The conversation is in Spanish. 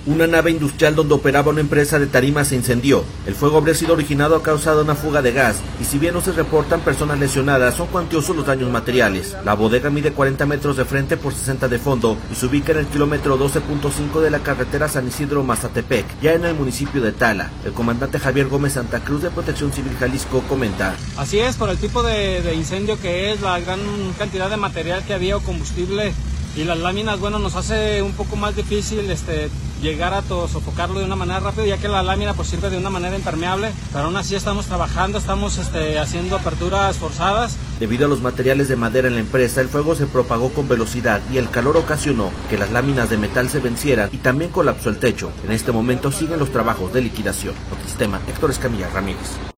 Una nave industrial donde operaba una empresa de tarimas se incendió. El fuego habría sido originado a causa de una fuga de gas y si bien no se reportan personas lesionadas, son cuantiosos los daños materiales. La bodega mide 40 metros de frente por 60 de fondo y se ubica en el kilómetro 12.5 de la carretera San Isidro-Mazatepec, ya en el municipio de Tala. El comandante Javier Gómez Santa Cruz de Protección Civil Jalisco comenta. Así es, por el tipo de incendio que es, la gran cantidad de material que había o combustible y las láminas, bueno, nos hace un poco más difícil llegar a sofocarlo de una manera rápida, ya que la lámina pues sirve de una manera impermeable, pero aún así estamos trabajando, estamos haciendo aperturas forzadas. Debido a los materiales de madera en la empresa, el fuego se propagó con velocidad y el calor ocasionó que las láminas de metal se vencieran y también colapsó el techo. En este momento siguen los trabajos de liquidación. Noticias Tema, Héctor Escamilla Ramírez.